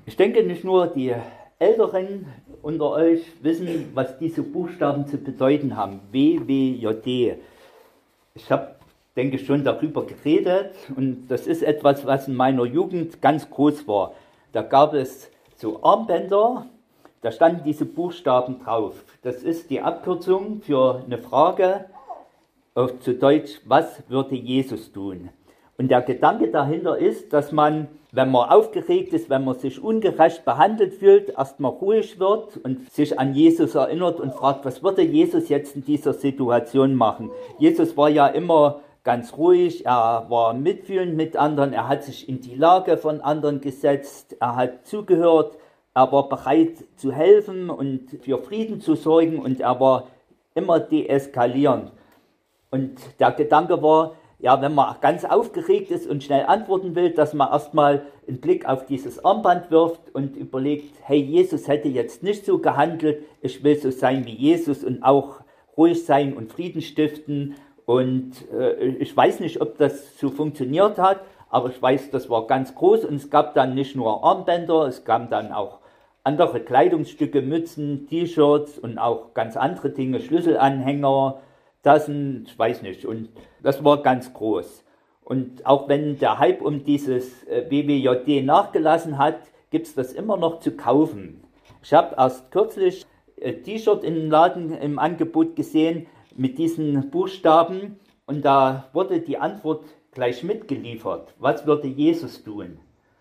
Ich denke, nicht nur die Älteren unter euch wissen, was diese Buchstaben zu bedeuten haben. W, W, J, D. Ich habe, denke ich, schon darüber geredet und das ist etwas, was in meiner Jugend ganz groß war. Da gab es so Armbänder, da standen diese Buchstaben drauf. Das ist die Abkürzung für eine Frage, auf zu Deutsch, was würde Jesus tun? Und der Gedanke dahinter ist, dass man, wenn man aufgeregt ist, wenn man sich ungerecht behandelt fühlt, erstmal ruhig wird und sich an Jesus erinnert und fragt, was würde Jesus jetzt in dieser Situation machen? Jesus war ja immer ganz ruhig, er war mitfühlend mit anderen, er hat sich in die Lage von anderen gesetzt, er hat zugehört, er war bereit zu helfen und für Frieden zu sorgen und er war immer deeskalierend. Und der Gedanke war, ja, wenn man ganz aufgeregt ist und schnell antworten will, dass man erstmal einen Blick auf dieses Armband wirft und überlegt, hey, Jesus hätte jetzt nicht so gehandelt, ich will so sein wie Jesus und auch ruhig sein und Frieden stiften. Und ich weiß nicht, ob das so funktioniert hat, aber ich weiß, das war ganz groß und es gab dann nicht nur Armbänder, es gab dann auch andere Kleidungsstücke, Mützen, T-Shirts und auch ganz andere Dinge, Schlüsselanhänger, Tassen, ich weiß nicht, und das war ganz groß. Und auch wenn der Hype um dieses WWJD nachgelassen hat, gibt es das immer noch zu kaufen. Ich habe erst kürzlich ein T-Shirt im Laden im Angebot gesehen mit diesen Buchstaben und da wurde die Antwort gleich mitgeliefert. Was würde Jesus tun?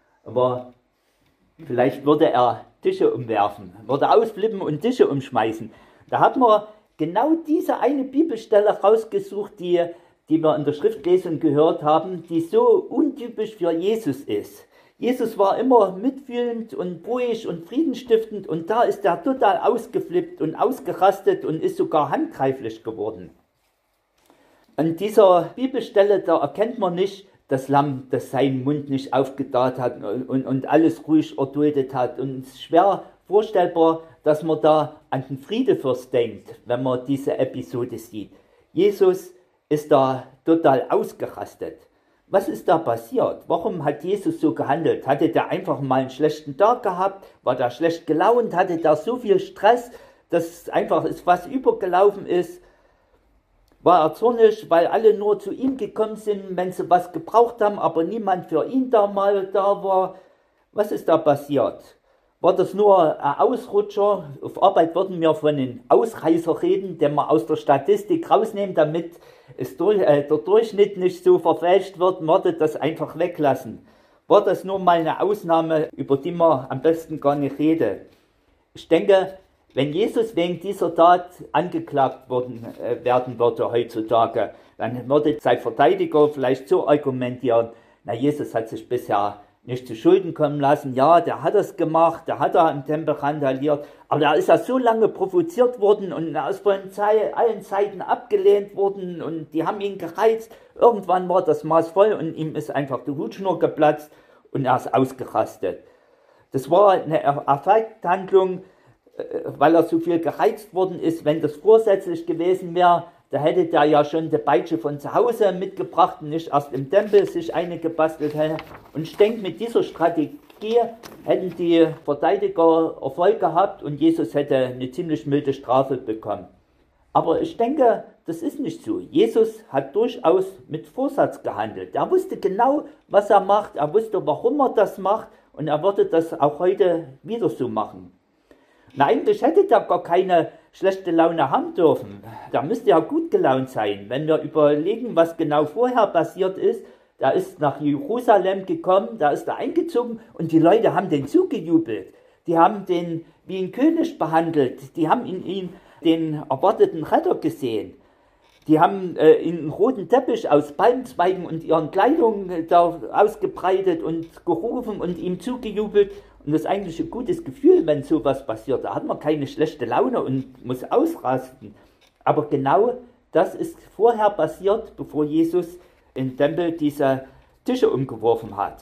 Aber vielleicht würde er Tische umwerfen, würde ausflippen und Tische umschmeißen. Da hat man genau diese eine Bibelstelle rausgesucht, die wir in der Schriftlesung gehört haben, die so untypisch für Jesus ist. Jesus war immer mitfühlend und ruhig und friedenstiftend und da ist er total ausgeflippt und ausgerastet und ist sogar handgreiflich geworden. An dieser Bibelstelle, da erkennt man nicht das Lamm, das seinen Mund nicht aufgetat hat und alles ruhig erduldet hat. Und es ist schwer vorstellbar, dass man da an den Friedefürst denkt, wenn man diese Episode sieht. Jesus ist da total ausgerastet. Was ist da passiert? Warum hat Jesus so gehandelt? Hatte der einfach mal einen schlechten Tag gehabt? War der schlecht gelaunt? Hatte der so viel Stress, dass einfach was übergelaufen ist? War er zornig, weil alle nur zu ihm gekommen sind, wenn sie was gebraucht haben, aber niemand für ihn da war? Was ist da passiert? War das nur ein Ausrutscher? Auf Arbeit würden wir von einem Ausreißer reden, den wir aus der Statistik rausnehmen, damit der Durchschnitt nicht so verfälscht wird, würde das einfach weglassen. War das nur mal eine Ausnahme, über die man am besten gar nicht redet? Ich denke, wenn Jesus wegen dieser Tat angeklagt werden würde heutzutage, dann würde sein Verteidiger vielleicht so argumentieren, na, Jesus hat sich bisher nicht zu Schulden kommen lassen, ja, der hat das gemacht, der hat da im Tempel randaliert, aber da ist ja so lange provoziert worden und er ist von allen Seiten abgelehnt worden und die haben ihn gereizt. Irgendwann war das Maß voll und ihm ist einfach die Hutschnur geplatzt und er ist ausgerastet. Das war eine Affekthandlung, weil er so viel gereizt worden ist. Wenn das vorsätzlich gewesen wäre, da hätte der ja schon die Peitsche von zu Hause mitgebracht und nicht erst im Tempel sich eine gebastelt hätte. Und ich denke, mit dieser Strategie hätten die Verteidiger Erfolg gehabt und Jesus hätte eine ziemlich milde Strafe bekommen. Aber ich denke, das ist nicht so. Jesus hat durchaus mit Vorsatz gehandelt. Er wusste genau, was er macht, er wusste, warum er das macht und er würde das auch heute wieder so machen. Na, eigentlich hätte der gar keine schlechte Laune haben dürfen. Der müsste ja gut gelaunt sein. Wenn wir überlegen, was genau vorher passiert ist, der ist nach Jerusalem gekommen, da ist er eingezogen und die Leute haben den zugejubelt. Die haben den wie ein König behandelt. Die haben in ihm den erwarteten Retter gesehen. Die haben einen roten Teppich aus Palmzweigen und ihren Kleidungen da ausgebreitet und gerufen und ihm zugejubelt. Und das ist eigentlich ein gutes Gefühl, wenn sowas passiert. Da hat man keine schlechte Laune und muss ausrasten. Aber genau das ist vorher passiert, bevor Jesus im Tempel diese Tische umgeworfen hat.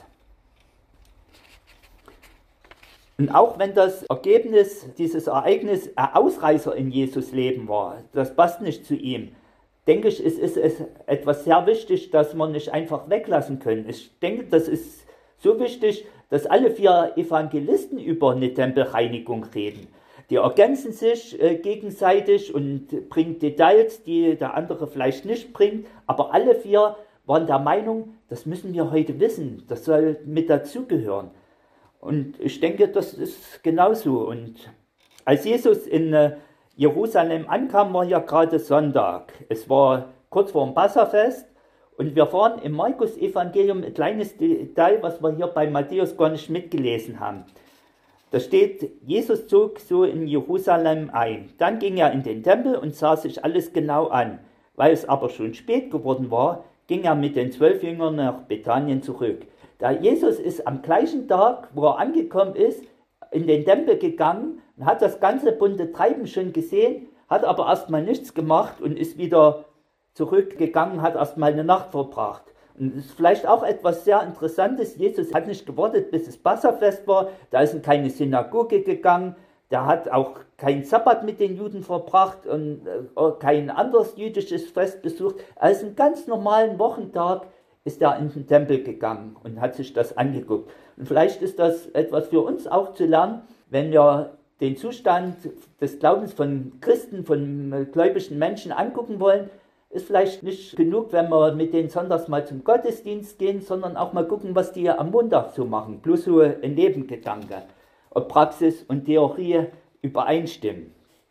Und auch wenn das Ergebnis dieses Ereignisses ein Ausreißer in Jesus Leben war, das passt nicht zu ihm, denke ich, es ist etwas sehr wichtig, das man nicht einfach weglassen können. Ich denke, das ist so wichtig, dass alle 4 Evangelisten über eine Tempelreinigung reden. Die ergänzen sich gegenseitig und bringen Details, die der andere vielleicht nicht bringt, aber alle 4 waren der Meinung, das müssen wir heute wissen, das soll mit dazugehören. Und ich denke, das ist genauso. Und als Jesus in Jerusalem ankam, war ja gerade Sonntag. Es war kurz vor dem Passafest und wir fahren im Markus-Evangelium ein kleines Detail, was wir hier bei Matthäus gar nicht mitgelesen haben. Da steht, Jesus zog so in Jerusalem ein. Dann ging er in den Tempel und sah sich alles genau an. Weil es aber schon spät geworden war, ging er mit den 12 Jüngern nach Bethanien zurück. Da Jesus ist am gleichen Tag, wo er angekommen ist, in den Tempel gegangen und hat das ganze bunte Treiben schon gesehen, hat aber erstmal nichts gemacht und ist wieder zurückgegangen, hat erstmal eine Nacht verbracht. Und das ist vielleicht auch etwas sehr Interessantes. Jesus hat nicht gewartet, bis es Passafest war. Da ist in keine Synagoge gegangen. Der hat auch keinen Sabbat mit den Juden verbracht und kein anderes jüdisches Fest besucht. Als einen ganz normalen Wochentag ist er in den Tempel gegangen und hat sich das angeguckt. Und vielleicht ist das etwas für uns auch zu lernen, wenn wir den Zustand des Glaubens von Christen, von gläubigen Menschen angucken wollen. Ist vielleicht nicht genug, wenn wir mit denen sonntags mal zum Gottesdienst gehen, sondern auch mal gucken, was die am Montag so machen. Bloß so ein Nebengedanke, ob Praxis und Theorie übereinstimmen.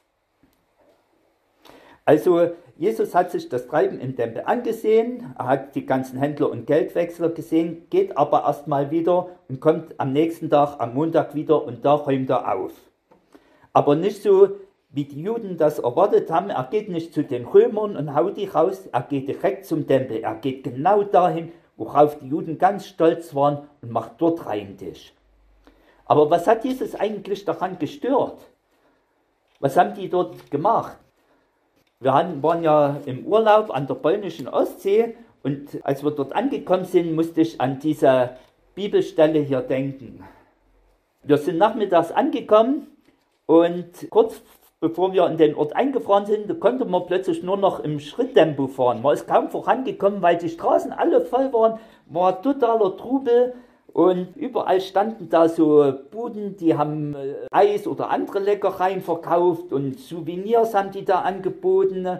Also Jesus hat sich das Treiben im Tempel angesehen, er hat die ganzen Händler und Geldwechsler gesehen, geht aber erstmal wieder und kommt am nächsten Tag, am Montag wieder und da räumt er auf. Aber nicht so, wie die Juden das erwartet haben. Er geht nicht zu den Römern und haut die raus, er geht direkt zum Tempel. Er geht genau dahin, worauf die Juden ganz stolz waren und macht dort Reihentisch. Aber was hat Jesus eigentlich daran gestört? Was haben die dort gemacht? Wir waren ja im Urlaub an der polnischen Ostsee und als wir dort angekommen sind, musste ich an diese Bibelstelle hier denken. Wir sind nachmittags angekommen und kurz bevor wir in den Ort eingefahren sind, da konnte man plötzlich nur noch im Schritttempo fahren. Man ist kaum vorangekommen, weil die Straßen alle voll waren, war totaler Trubel und überall standen da so Buden, die haben Eis oder andere Leckereien verkauft und Souvenirs haben die da angeboten.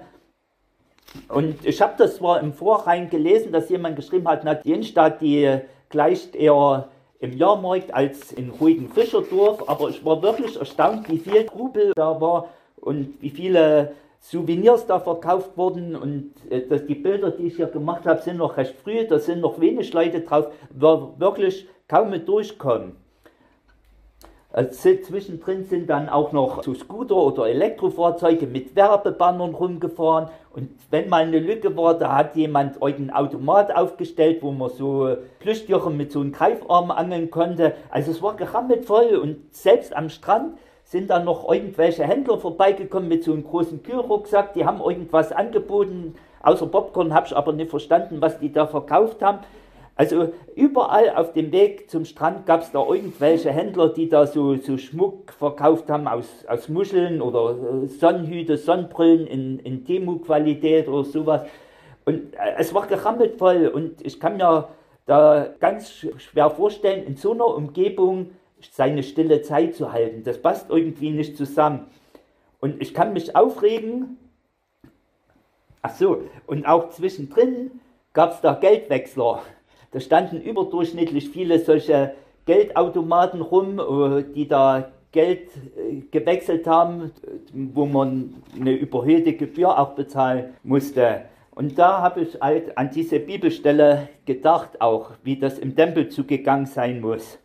Und ich habe das zwar im Vorrein gelesen, dass jemand geschrieben hat, na, die Innenstadt, die gleicht eher im Jahrmarkt als in ruhigen Fischerdorf, aber ich war wirklich erstaunt, wie viel Trubel da war und wie viele Souvenirs da verkauft wurden und die Bilder, die ich hier gemacht habe, sind noch recht früh, da sind noch wenig Leute drauf, war wirklich kaum mit durchkommen. Also zwischendrin sind dann auch noch so Scooter oder Elektrofahrzeuge mit Werbebannern rumgefahren und wenn mal eine Lücke war, da hat jemand einen Automat aufgestellt, wo man so Plüschtiere mit so einem Greifarm angeln konnte. Also es war gerammelt voll und selbst am Strand sind dann noch irgendwelche Händler vorbeigekommen mit so einem großen Kühlrucksack, die haben irgendwas angeboten, außer Popcorn habe ich aber nicht verstanden, was die da verkauft haben. Also überall auf dem Weg zum Strand gab es da irgendwelche Händler, die da so Schmuck verkauft haben aus Muscheln oder Sonnenhüte, Sonnenbrillen in Demo-Qualität oder sowas. Und es war gerammelt voll und ich kann mir da ganz schwer vorstellen, in so einer Umgebung seine stille Zeit zu halten. Das passt irgendwie nicht zusammen. Und ich kann mich aufregen. Ach so, und auch zwischendrin gab es da Geldwechsler. Da standen überdurchschnittlich viele solche Geldautomaten rum, die da Geld gewechselt haben, wo man eine überhöhte Gebühr auch bezahlen musste. Und da habe ich halt an diese Bibelstelle gedacht auch, wie das im Tempel zugegangen sein muss.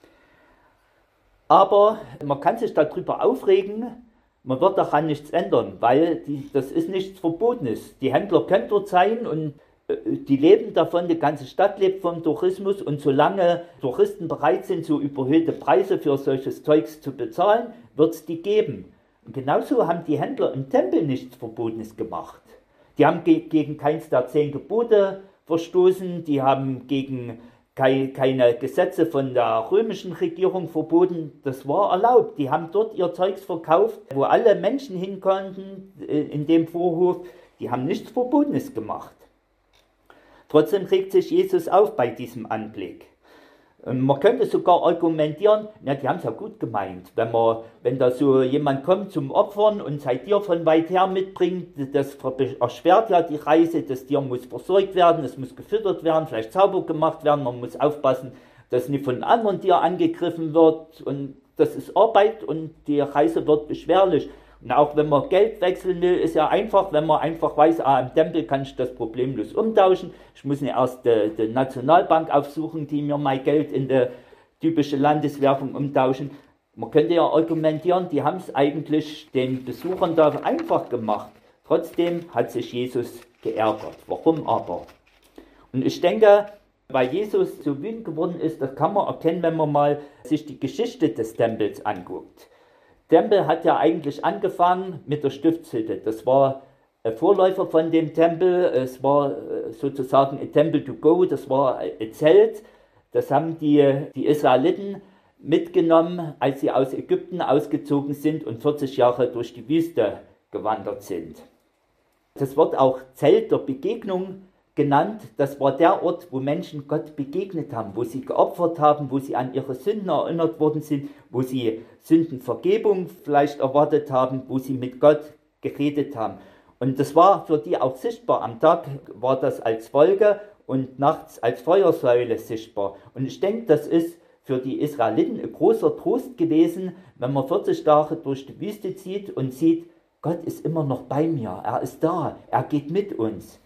Aber man kann sich darüber aufregen, man wird daran nichts ändern, weil das ist nichts Verbotenes. Die Händler können dort sein und die leben davon, die ganze Stadt lebt vom Tourismus und solange Touristen bereit sind, so überhöhte Preise für solches Zeugs zu bezahlen, wird es die geben. Und genauso haben die Händler im Tempel nichts Verbotenes gemacht. Die haben gegen keins der 10 Gebote verstoßen, die haben gegen keine Gesetze von der römischen Regierung verboten, das war erlaubt. Die haben dort ihr Zeugs verkauft, wo alle Menschen hin konnten in dem Vorhof, die haben nichts Verbotenes gemacht. Trotzdem regt sich Jesus auf bei diesem Anblick. Man könnte sogar argumentieren, na, die haben es ja gut gemeint. Wenn da so jemand kommt zum Opfern und sein Tier von weit her mitbringt, das erschwert ja die Reise, das Tier muss versorgt werden, es muss gefüttert werden, vielleicht sauber gemacht werden, man muss aufpassen, dass nicht von einem anderen Tier angegriffen wird, und das ist Arbeit und die Reise wird beschwerlich. Und auch wenn man Geld wechseln will, ist ja einfach, wenn man einfach weiß, im Tempel kann ich das problemlos umtauschen. Ich muss nicht erst die Nationalbank aufsuchen, die mir mein Geld in die typische Landeswährung umtauschen. Man könnte ja argumentieren, die haben es eigentlich den Besuchern da einfach gemacht. Trotzdem hat sich Jesus geärgert. Warum aber? Und ich denke, weil Jesus so wütend geworden ist, das kann man erkennen, wenn man mal sich die Geschichte des Tempels anguckt. Der Tempel hat ja eigentlich angefangen mit der Stiftshütte. Das war ein Vorläufer von dem Tempel. Es war sozusagen ein Temple to go. Das war ein Zelt. Das haben die Israeliten mitgenommen, als sie aus Ägypten ausgezogen sind und 40 Jahre durch die Wüste gewandert sind. Das wird auch Zelt der Begegnung genannt. Das war der Ort, wo Menschen Gott begegnet haben, wo sie geopfert haben, wo sie an ihre Sünden erinnert worden sind, wo sie Sündenvergebung vielleicht erwartet haben, wo sie mit Gott geredet haben. Und das war für die auch sichtbar. Am Tag war das als Wolke und nachts als Feuersäule sichtbar. Und ich denke, das ist für die Israeliten ein großer Trost gewesen, wenn man 40 Tage durch die Wüste zieht und sieht, Gott ist immer noch bei mir, er ist da, er geht mit uns.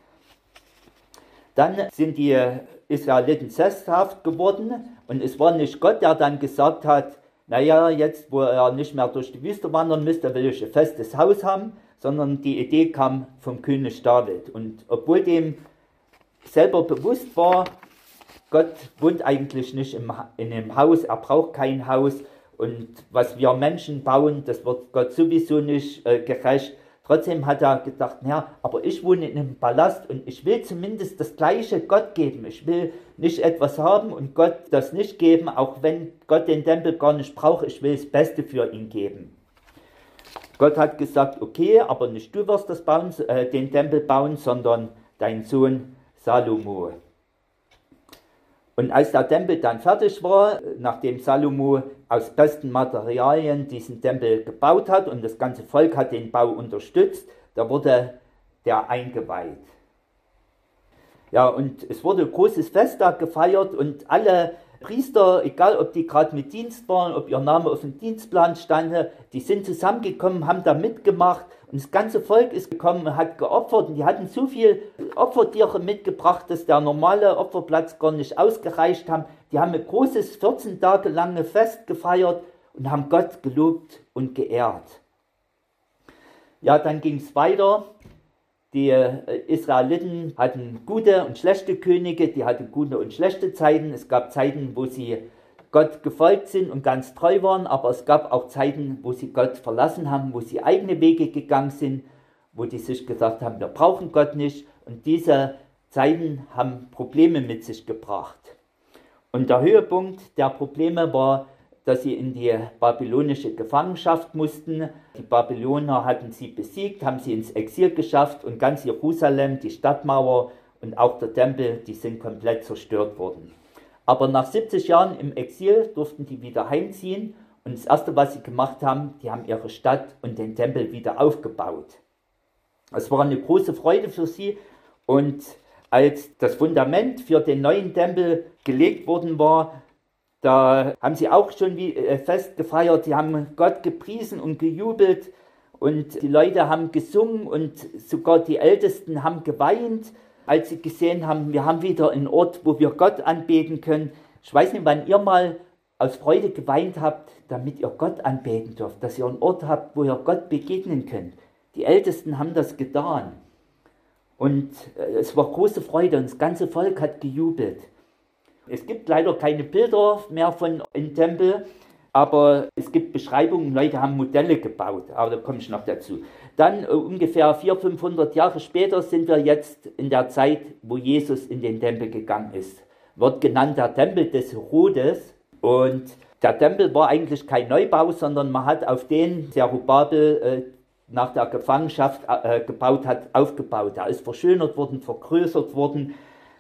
Dann sind die Israeliten sesshaft geworden und es war nicht Gott, der dann gesagt hat, naja, jetzt wo er nicht mehr durch die Wüste wandern müsste, will ich ein festes Haus haben, sondern die Idee kam vom König David. Und obwohl dem selber bewusst war, Gott wohnt eigentlich nicht in einem Haus, er braucht kein Haus, und was wir Menschen bauen, das wird Gott sowieso nicht gerecht. Trotzdem hat er gedacht, ja, aber ich wohne in einem Palast und ich will zumindest das Gleiche Gott geben. Ich will nicht etwas haben und Gott das nicht geben, auch wenn Gott den Tempel gar nicht braucht. Ich will das Beste für ihn geben. Gott hat gesagt, okay, aber nicht du wirst den Tempel bauen, sondern dein Sohn Salomo. Und als der Tempel dann fertig war, nachdem Salomo aus besten Materialien diesen Tempel gebaut hat und das ganze Volk hat den Bau unterstützt, da wurde der eingeweiht. Ja, und es wurde ein großes Festtag gefeiert und alle Priester, egal ob die gerade mit Dienst waren, ob ihr Name auf dem Dienstplan stand, die sind zusammengekommen, haben da mitgemacht und das ganze Volk ist gekommen und hat geopfert und die hatten so viel Opfertiere mitgebracht, dass der normale Opferplatz gar nicht ausgereicht haben. Die haben ein großes 14 Tage langes Fest gefeiert und haben Gott gelobt und geehrt. Ja, dann ging es weiter. Die Israeliten hatten gute und schlechte Könige, die hatten gute und schlechte Zeiten. Es gab Zeiten, wo sie Gott gefolgt sind und ganz treu waren, aber es gab auch Zeiten, wo sie Gott verlassen haben, wo sie eigene Wege gegangen sind, wo die sich gesagt haben, wir brauchen Gott nicht. Und diese Zeiten haben Probleme mit sich gebracht. Und der Höhepunkt der Probleme war, dass sie in die babylonische Gefangenschaft mussten. Die Babyloner hatten sie besiegt, haben sie ins Exil geschafft und ganz Jerusalem, die Stadtmauer und auch der Tempel, die sind komplett zerstört worden. Aber nach 70 Jahren im Exil durften die wieder heimziehen und das Erste, was sie gemacht haben, die haben ihre Stadt und den Tempel wieder aufgebaut. Es war eine große Freude für sie und als das Fundament für den neuen Tempel gelegt worden war, da haben sie auch schon wie Fest gefeiert, sie haben Gott gepriesen und gejubelt und die Leute haben gesungen und sogar die Ältesten haben geweint, als sie gesehen haben, wir haben wieder einen Ort, wo wir Gott anbeten können. Ich weiß nicht, wann ihr mal aus Freude geweint habt, damit ihr Gott anbeten dürft, dass ihr einen Ort habt, wo ihr Gott begegnen könnt. Die Ältesten haben das getan und es war große Freude und das ganze Volk hat gejubelt. Es gibt leider keine Bilder mehr von dem Tempel, aber es gibt Beschreibungen, Leute haben Modelle gebaut, aber da komme ich noch dazu. Dann ungefähr 400, 500 Jahre später sind wir jetzt in der Zeit, wo Jesus in den Tempel gegangen ist. Wird genannt der Tempel des Herodes und der Tempel war eigentlich kein Neubau, sondern man hat auf den Zerubabel nach der Gefangenschaft gebaut hat, aufgebaut. Er ist verschönert worden, vergrößert worden.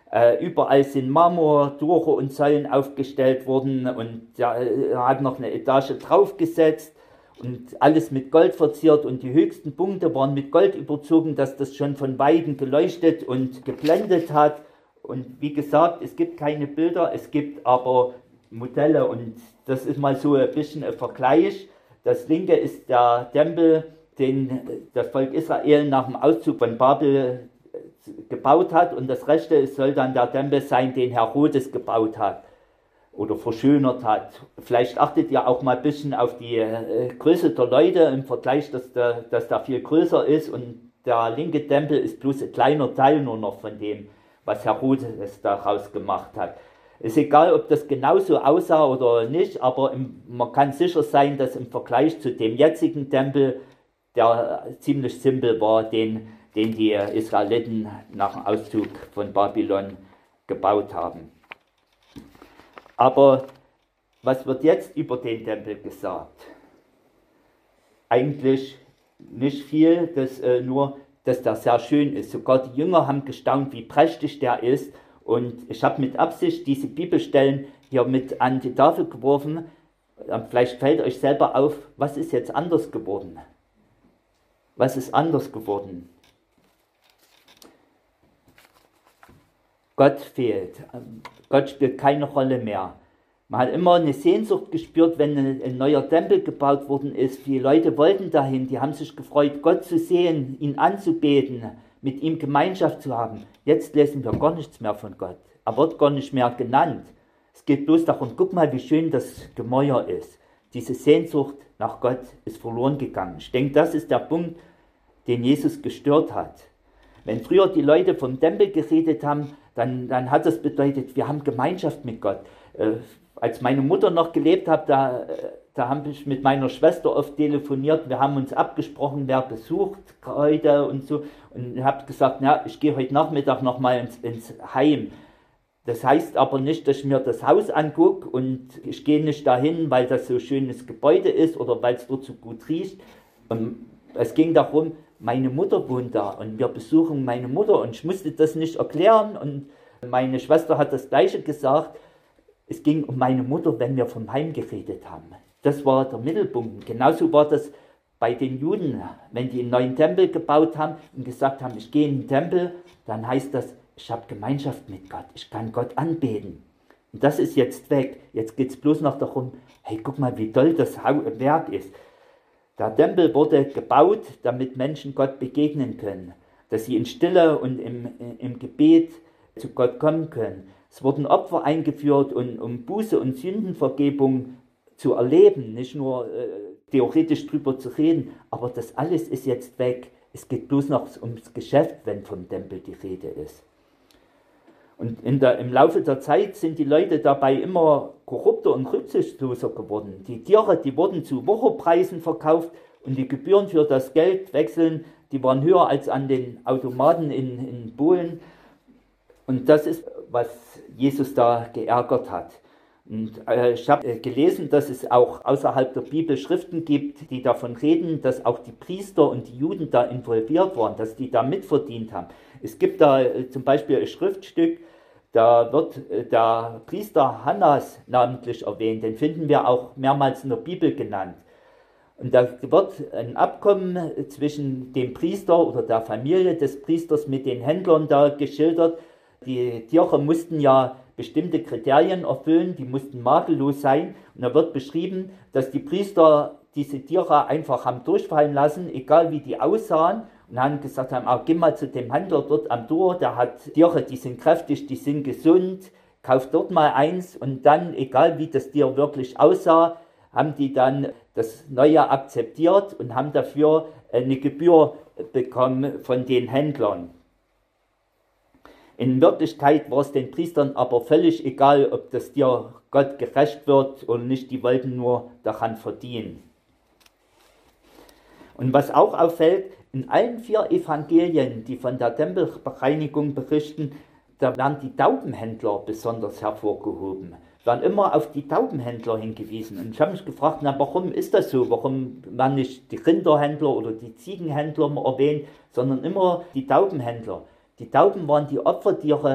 Überall sind Marmortore und Säulen aufgestellt worden und er hat noch eine Etage draufgesetzt und alles mit Gold verziert und die höchsten Punkte waren mit Gold überzogen, dass das schon von Weitem geleuchtet und geblendet hat. Und wie gesagt, es gibt keine Bilder, es gibt aber Modelle und das ist mal so ein bisschen ein Vergleich. Das linke ist der Tempel, den das Volk Israel nach dem Auszug von Babel gebaut hat und das rechte soll dann der Tempel sein, den Herodes gebaut hat oder verschönert hat. Vielleicht achtet ihr auch mal ein bisschen auf die Größe der Leute im Vergleich, dass der viel größer ist und der linke Tempel ist bloß ein kleiner Teil nur noch von dem, was Herodes daraus gemacht hat. Ist egal, ob das genauso aussah oder nicht, aber man kann sicher sein, dass im Vergleich zu dem jetzigen Tempel, der ziemlich simpel war, den die Israeliten nach dem Auszug von Babylon gebaut haben. Aber was wird jetzt über den Tempel gesagt? Eigentlich nicht viel, nur, dass der sehr schön ist. Sogar die Jünger haben gestaunt, wie prächtig der ist. Und ich habe mit Absicht diese Bibelstellen hier mit an die Tafel geworfen. Vielleicht fällt euch selber auf, was ist jetzt anders geworden? Was ist anders geworden? Gott fehlt. Gott spielt keine Rolle mehr. Man hat immer eine Sehnsucht gespürt, wenn ein neuer Tempel gebaut worden ist. Viele Leute wollten dahin, die haben sich gefreut, Gott zu sehen, ihn anzubeten, mit ihm Gemeinschaft zu haben. Jetzt lesen wir gar nichts mehr von Gott. Er wird gar nicht mehr genannt. Es geht bloß darum, guck mal, wie schön das Gemäuer ist. Diese Sehnsucht nach Gott ist verloren gegangen. Ich denke, das ist der Punkt, den Jesus gestört hat. Wenn früher die Leute vom Tempel geredet haben, dann hat das bedeutet, wir haben Gemeinschaft mit Gott. Als meine Mutter noch gelebt hat, da habe ich mit meiner Schwester oft telefoniert. Wir haben uns abgesprochen, wer besucht heute und so. Und ich habe gesagt, ja, ich gehe heute Nachmittag nochmal ins Heim. Das heißt aber nicht, dass ich mir das Haus angucke und ich gehe nicht dahin, weil das so ein schönes Gebäude ist oder weil es dort so gut riecht. Und es ging darum, meine Mutter wohnt da und wir besuchen meine Mutter und ich musste das nicht erklären und meine Schwester hat das Gleiche gesagt. Es ging um meine Mutter, wenn wir vom Heim geredet haben. Das war der Mittelpunkt. Genauso war das bei den Juden. Wenn die einen neuen Tempel gebaut haben und gesagt haben, ich gehe in den Tempel, dann heißt das, ich habe Gemeinschaft mit Gott, ich kann Gott anbeten. Und das ist jetzt weg. Jetzt geht es bloß noch darum, hey, guck mal, wie toll das Werk ist. Der Tempel wurde gebaut, damit Menschen Gott begegnen können, dass sie in Stille und im Gebet zu Gott kommen können. Es wurden Opfer eingeführt, um Buße und Sündenvergebung zu erleben, nicht nur theoretisch drüber zu reden, aber das alles ist jetzt weg. Es geht bloß noch ums Geschäft, wenn vom Tempel die Rede ist. Und im Laufe der Zeit sind die Leute dabei immer korrupter und rücksichtsloser geworden. Die Tiere, die wurden zu Wucherpreisen verkauft und die Gebühren für das Geld wechseln, die waren höher als an den Automaten in Polen. Und das ist, was Jesus da geärgert hat. Und ich habe gelesen, dass es auch außerhalb der Bibel Schriften gibt, die davon reden, dass auch die Priester und die Juden da involviert waren, dass die da mitverdient haben. Es gibt da zum Beispiel ein Schriftstück, da wird der Priester Hannas namentlich erwähnt, den finden wir auch mehrmals in der Bibel genannt. Und da wird ein Abkommen zwischen dem Priester oder der Familie des Priesters mit den Händlern da geschildert. Die Tiere mussten ja bestimmte Kriterien erfüllen, die mussten makellos sein. Und da wird beschrieben, dass die Priester diese Tiere einfach haben durchfallen lassen, egal wie die aussahen. Und haben gesagt haben, geh mal zu dem Händler dort am Tor, der hat Tiere, die sind kräftig, die sind gesund, kauf dort mal eins. Und dann, egal wie das Tier wirklich aussah, haben die dann das Neue akzeptiert und haben dafür eine Gebühr bekommen von den Händlern. In Wirklichkeit war es den Priestern aber völlig egal, ob das Tier Gott gerecht wird oder nicht, die wollten nur daran verdienen. Und was auch auffällt, in allen 4 Evangelien, die von der Tempelreinigung berichten, da werden die Taubenhändler besonders hervorgehoben. Werden immer auf die Taubenhändler hingewiesen. Und ich habe mich gefragt, warum ist das so? Warum werden nicht die Rinderhändler oder die Ziegenhändler erwähnt, sondern immer die Taubenhändler? Die Tauben waren die Opfertiere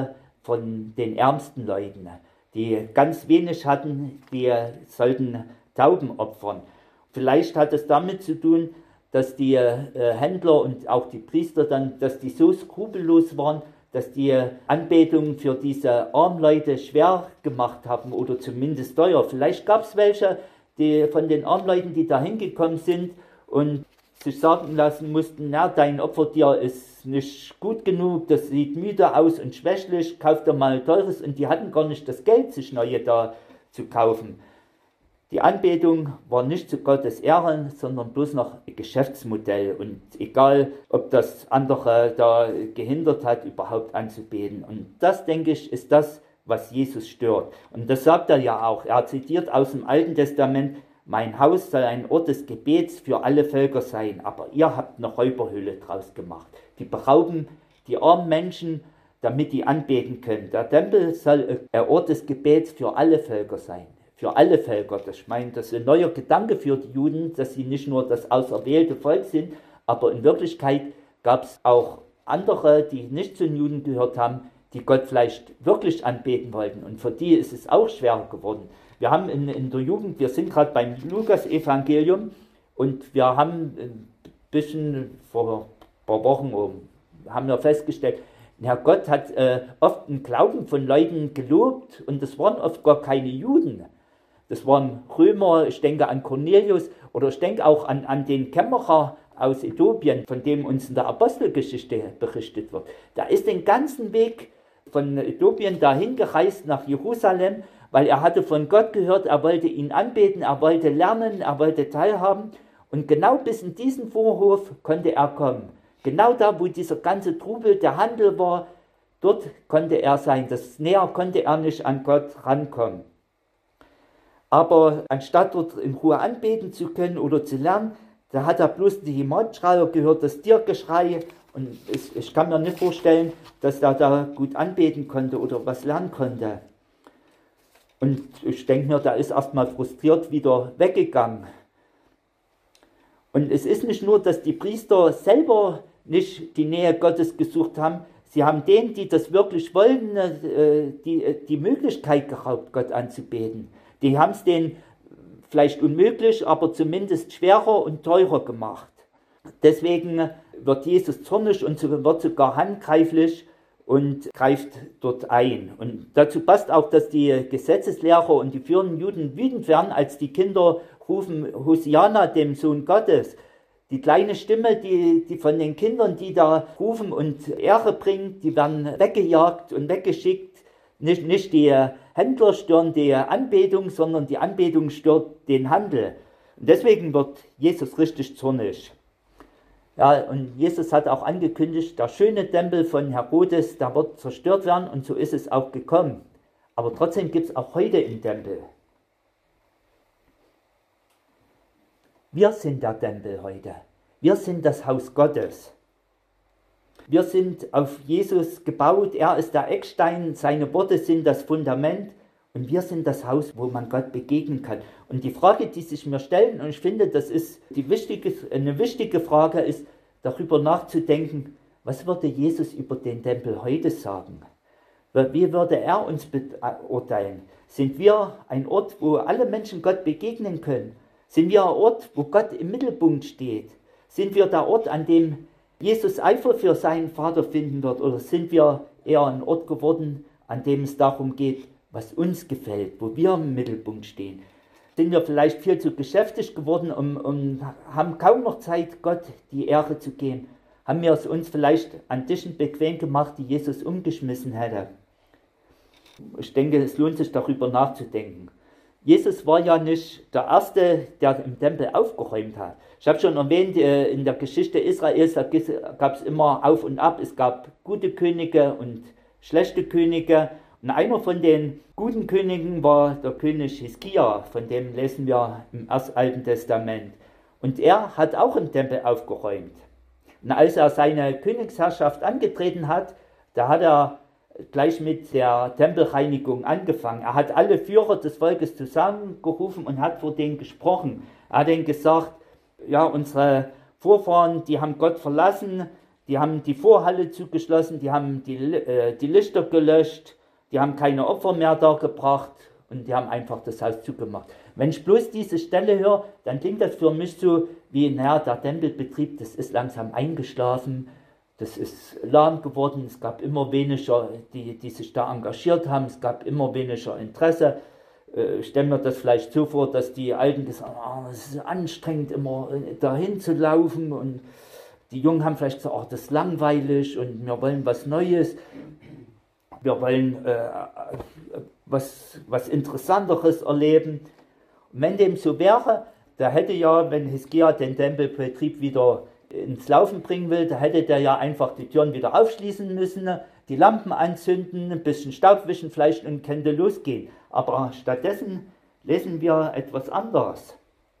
von den ärmsten Leuten, die ganz wenig hatten, die sollten Tauben opfern. Vielleicht hat es damit zu tun, dass die Händler und auch die Priester dann, dass die so skrupellos waren, dass die Anbetung für diese armen Leute schwer gemacht haben oder zumindest teuer. Vielleicht gab es welche, die von den armen Leuten, die da hingekommen sind und sich sagen lassen mussten, na, dein Opfertier ist nicht gut genug, das sieht müde aus und schwächlich, kauf dir mal teures, und die hatten gar nicht das Geld, sich neue da zu kaufen. Die Anbetung war nicht zu Gottes Ehren, sondern bloß noch ein Geschäftsmodell, und egal, ob das andere da gehindert hat, überhaupt anzubeten. Und das, denke ich, ist das, was Jesus stört. Und das sagt er ja auch. Er zitiert aus dem Alten Testament: Mein Haus soll ein Ort des Gebets für alle Völker sein, aber ihr habt eine Räuberhöhle draus gemacht. Die berauben die armen Menschen, damit die anbeten können. Der Tempel soll ein Ort des Gebets für alle Völker sein. Für alle Völker. Ich meine, das ist ein neuer Gedanke für die Juden, dass sie nicht nur das auserwählte Volk sind, aber in Wirklichkeit gab es auch andere, die nicht zu den Juden gehört haben, die Gott vielleicht wirklich anbeten wollten. Und für die ist es auch schwer geworden. Wir haben in der Jugend, wir sind gerade beim Lukas-Evangelium, und wir haben ein bisschen vor ein paar Wochen haben wir festgestellt, Herr Gott hat oft den Glauben von Leuten gelobt, und das waren oft gar keine Juden. Das waren Römer, ich denke an Cornelius, oder ich denke auch an den Kämmerer aus Äthiopien, von dem uns in der Apostelgeschichte berichtet wird. Der ist den ganzen Weg von Äthiopien dahin gereist nach Jerusalem, weil er hatte von Gott gehört, er wollte ihn anbeten, er wollte lernen, er wollte teilhaben, und genau bis in diesen Vorhof konnte er kommen. Genau da, wo dieser ganze Trubel, der Handel war, dort konnte er sein. Das näher konnte er nicht an Gott rankommen. Aber anstatt dort in Ruhe anbeten zu können oder zu lernen, da hat er bloß die Himmelschreier gehört, das Tiergeschrei. Und ich kann mir nicht vorstellen, dass er da gut anbeten konnte oder was lernen konnte. Und ich denke mir, der ist erstmal frustriert wieder weggegangen. Und es ist nicht nur, dass die Priester selber nicht die Nähe Gottes gesucht haben, sie haben denen, die das wirklich wollten, die Möglichkeit geraubt, Gott anzubeten. Die haben es denen vielleicht unmöglich, aber zumindest schwerer und teurer gemacht. Deswegen wird Jesus zornig und wird sogar handgreiflich und greift dort ein. Und dazu passt auch, dass die Gesetzeslehrer und die führenden Juden wütend werden, als die Kinder rufen, Hosianna, dem Sohn Gottes. Die kleine Stimme, die von den Kindern, die da rufen und Ehre bringen, die werden weggejagt und weggeschickt. Nicht die Händler stören die Anbetung, sondern die Anbetung stört den Handel. Und deswegen wird Jesus richtig zornig. Ja, und Jesus hat auch angekündigt, der schöne Tempel von Herodes, der wird zerstört werden, und so ist es auch gekommen. Aber trotzdem gibt es auch heute einen Tempel. Wir sind der Tempel heute. Wir sind das Haus Gottes. Wir sind auf Jesus gebaut. Er ist der Eckstein, seine Worte sind das Fundament, und wir sind das Haus, wo man Gott begegnen kann. Und die Frage, die sich mir stellen, und ich finde, das ist eine wichtige Frage, ist, darüber nachzudenken, was würde Jesus über den Tempel heute sagen? Wie würde er uns beurteilen? Sind wir ein Ort, wo alle Menschen Gott begegnen können? Sind wir ein Ort, wo Gott im Mittelpunkt steht? Sind wir der Ort, an dem Jesus Eifer für seinen Vater finden wird? Oder sind wir eher ein Ort geworden, an dem es darum geht, was uns gefällt, wo wir im Mittelpunkt stehen? Sind wir vielleicht viel zu geschäftig geworden und haben kaum noch Zeit, Gott die Ehre zu geben? Haben wir es uns vielleicht an Tischen bequem gemacht, die Jesus umgeschmissen hätte? Ich denke, es lohnt sich, darüber nachzudenken. Jesus war ja nicht der Erste, der im Tempel aufgeräumt hat. Ich habe schon erwähnt, in der Geschichte Israels gab es immer Auf und Ab. Es gab gute Könige und schlechte Könige. Und einer von den guten Königen war der König Hiskia, von dem lesen wir im Alten Testament. Und er hat auch im Tempel aufgeräumt. Und als er seine Königsherrschaft angetreten hat, da hat er gleich mit der Tempelreinigung angefangen. Er hat alle Führer des Volkes zusammengerufen und hat vor denen gesprochen. Er hat ihnen gesagt, ja, unsere Vorfahren, die haben Gott verlassen, die haben die Vorhalle zugeschlossen, die haben die Lichter gelöscht, die haben keine Opfer mehr dargebracht und die haben einfach das Haus zugemacht. Wenn ich bloß diese Stelle höre, dann klingt das für mich so wie, naja, der Tempelbetrieb, das ist langsam eingeschlafen, das ist lahm geworden, es gab immer weniger, die sich da engagiert haben, es gab immer weniger Interesse. Ich stelle mir das vielleicht so vor, dass die Alten gesagt haben, es ist anstrengend, immer dahin zu laufen, und die Jungen haben vielleicht gesagt, das ist langweilig und wir wollen was Neues, wir wollen was Interessanteres erleben. Und wenn dem so wäre, da hätte ja, wenn Hiskia den Tempelbetrieb wieder ins Laufen bringen will, da hätte der ja einfach die Türen wieder aufschließen müssen, die Lampen anzünden, ein bisschen Staub wischen vielleicht und könnte losgehen. Aber stattdessen lesen wir etwas anderes.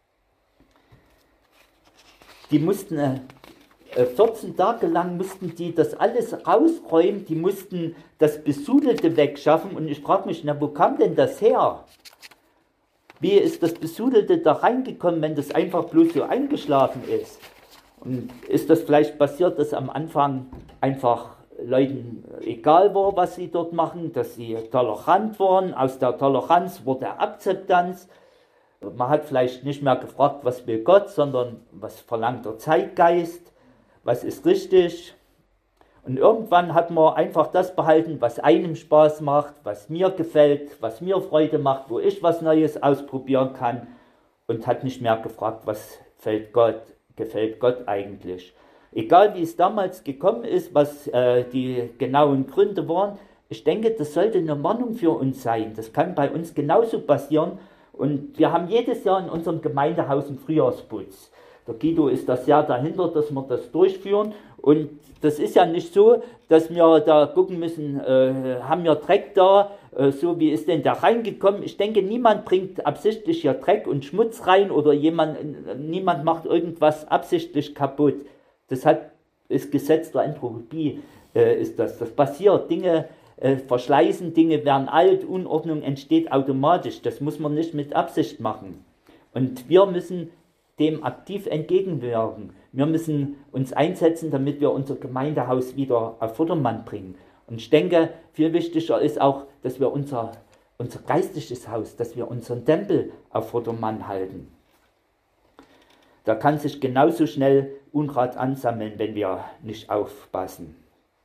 Die mussten 14 Tage lang mussten die das alles rausräumen, die mussten das Besudelte wegschaffen, und ich frage mich, na, wo kam denn das her? Wie ist das Besudelte da reingekommen, wenn das einfach bloß so eingeschlafen ist? Und ist das vielleicht passiert, dass am Anfang einfach Leuten egal war, was sie dort machen, dass sie tolerant waren, aus der Toleranz wurde Akzeptanz. Man hat vielleicht nicht mehr gefragt, was will Gott, sondern was verlangt der Zeitgeist, was ist richtig. Und irgendwann hat man einfach das behalten, was einem Spaß macht, was mir gefällt, was mir Freude macht, wo ich was Neues ausprobieren kann, und hat nicht mehr gefragt, was gefällt Gott eigentlich. Egal wie es damals gekommen ist, was die genauen Gründe waren, ich denke, das sollte eine Warnung für uns sein. Das kann bei uns genauso passieren, und wir haben jedes Jahr in unserem Gemeindehaus einen Frühjahrsputz. Der Guido ist das Jahr dahinter, dass wir das durchführen, und das ist ja nicht so, dass wir da gucken müssen, haben wir Dreck da, so wie ist denn da reingekommen. Ich denke, niemand bringt absichtlich hier Dreck und Schmutz rein, oder niemand macht irgendwas absichtlich kaputt. Das ist Gesetz der Entropie, ist das. Das passiert, Dinge verschleißen, Dinge werden alt, Unordnung entsteht automatisch. Das muss man nicht mit Absicht machen. Und wir müssen dem aktiv entgegenwirken. Wir müssen uns einsetzen, damit wir unser Gemeindehaus wieder auf Vordermann bringen. Und ich denke, viel wichtiger ist auch, dass wir unser geistliches Haus, dass wir unseren Tempel auf Vordermann halten. Da kann sich genauso schnell Unrat ansammeln, wenn wir nicht aufpassen.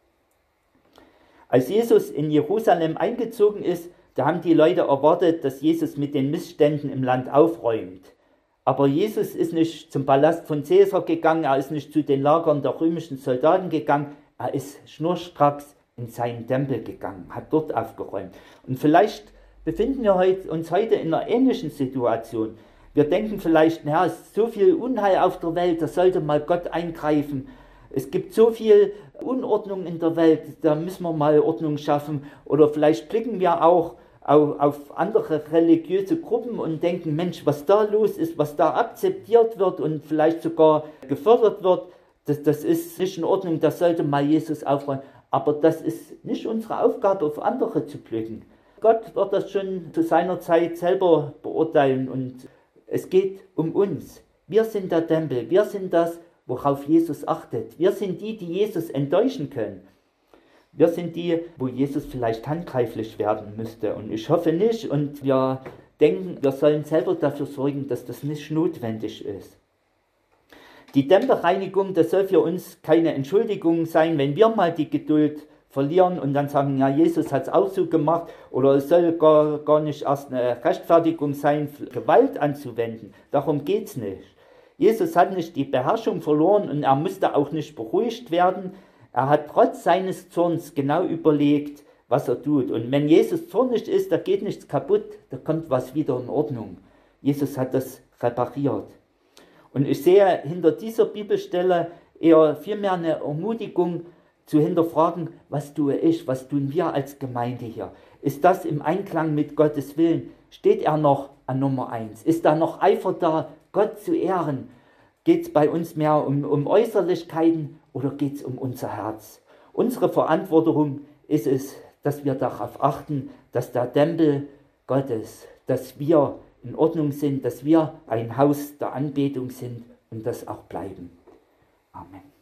Als Jesus in Jerusalem eingezogen ist, da haben die Leute erwartet, dass Jesus mit den Missständen im Land aufräumt. Aber Jesus ist nicht zum Palast von Caesar gegangen, er ist nicht zu den Lagern der römischen Soldaten gegangen, er ist schnurstracks in seinen Tempel gegangen, hat dort aufgeräumt. Und vielleicht befinden wir uns heute in einer ähnlichen Situation. Wir denken vielleicht, naja, es ist so viel Unheil auf der Welt, da sollte mal Gott eingreifen. Es gibt so viel Unordnung in der Welt, da müssen wir mal Ordnung schaffen. Oder vielleicht blicken wir auch auf andere religiöse Gruppen und denken, Mensch, was da los ist, was da akzeptiert wird und vielleicht sogar gefördert wird, das ist nicht in Ordnung, das sollte mal Jesus aufräumen. Aber das ist nicht unsere Aufgabe, auf andere zu blicken. Gott wird das schon zu seiner Zeit selber beurteilen, und es geht um uns. Wir sind der Tempel, wir sind das, worauf Jesus achtet. Wir sind die, die Jesus enttäuschen können. Wir sind die, wo Jesus vielleicht handgreiflich werden müsste. Und ich hoffe nicht. Und wir denken, wir sollen selber dafür sorgen, dass das nicht notwendig ist. Die Tempelreinigung, das soll für uns keine Entschuldigung sein, wenn wir mal die Geduld verlieren und dann sagen, ja, Jesus hat es auch so gemacht, oder es soll gar nicht erst eine Rechtfertigung sein, Gewalt anzuwenden. Darum geht es nicht. Jesus hat nicht die Beherrschung verloren und er musste auch nicht beruhigt werden. Er hat trotz seines Zorns genau überlegt, was er tut. Und wenn Jesus zornig ist, da geht nichts kaputt, da kommt was wieder in Ordnung. Jesus hat das repariert. Und ich sehe hinter dieser Bibelstelle eher vielmehr eine Ermutigung zu hinterfragen, was tue ich, was tun wir als Gemeinde hier? Ist das im Einklang mit Gottes Willen? Steht er noch an Nummer 1? Ist da noch Eifer da, Gott zu ehren? Geht es bei uns mehr um Äußerlichkeiten oder geht es um unser Herz? Unsere Verantwortung ist es, dass wir darauf achten, dass der Tempel Gottes, dass wir in Ordnung sind, dass wir ein Haus der Anbetung sind und das auch bleiben. Amen.